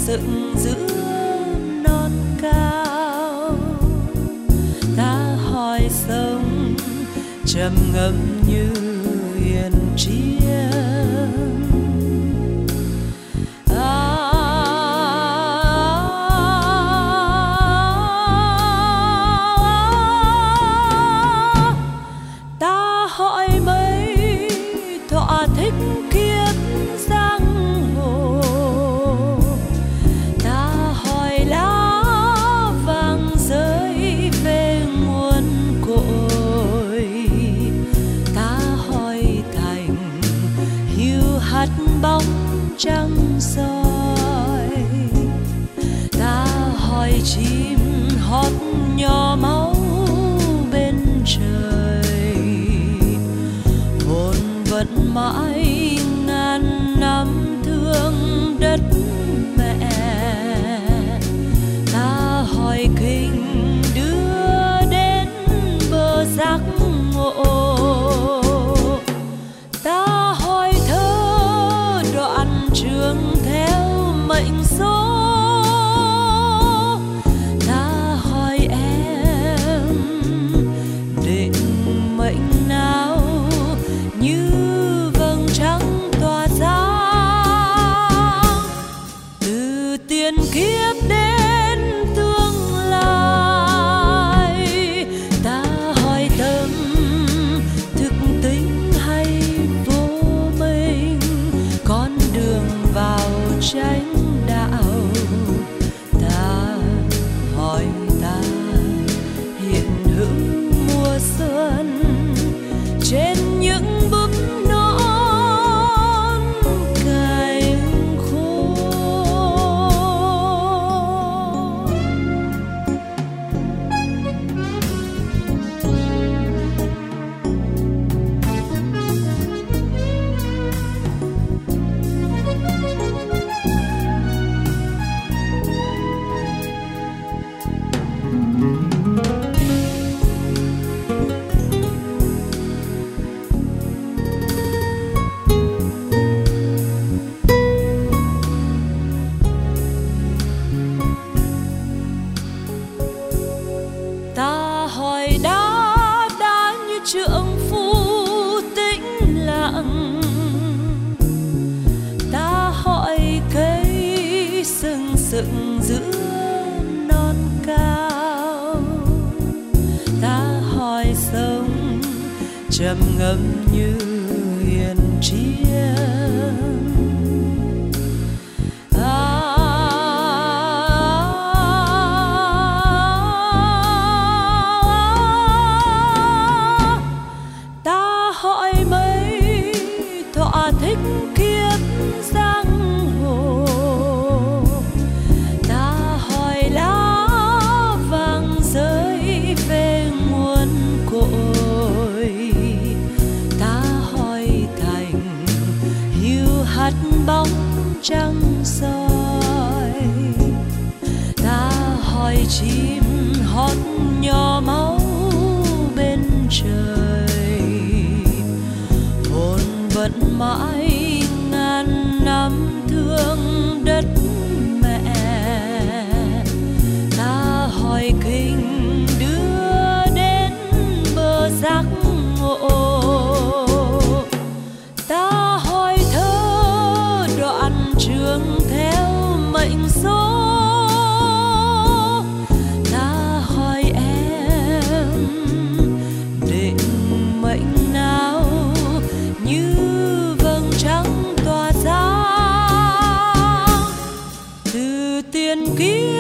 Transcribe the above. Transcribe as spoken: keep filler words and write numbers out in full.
dựng giữa non cao. Ta hỏi sông trầm ngâm như yên chiêm. Hỏi mấy thỏa thích kiếp giang hồ. Ta hỏi lá vàng rơi về nguồn cội. Ta hỏi thành hiu hắt bóng trăng soi. Ta hỏi chim hót nhỏ máu bên trời. Vẫn mãi ngàn năm thương đất mẹ. Ta hỏi kinh đưa đến bờ giác ngộ. Ta hỏi thơ đoạn trường theo mệnh số. Ta hỏi em định mệnh nào như trắng tỏa sáng. Từ tiền kiếp đến tương lai. Ta hỏi tâm thực tính hay vô minh. Con đường vào chánh đạo. Ta hỏi ta hiện hữu mùa xuân trên những búp trượng phu tĩnh lặng. Ta hỏi cây sừng sững giữa non cao. Ta hỏi sông trầm ngâm như yên chiêm. Hỏi mấy thỏa thích kiếp giang hồ. Ta hỏi lá vàng rơi về nguồn cội. Ta hỏi thành hiu hắt bóng trăng soi. Ta hỏi chim hót nhỏ máu bên trời. Vẫn mãi ngàn năm thương đất mẹ. Ta hỏi kinh đưa đến bờ giác ngộ. Ta hỏi thơ đoạn trường theo mệnh số. Ta hỏi em định mệnh nào như trắng tỏa sáng. Từ tiền kiếp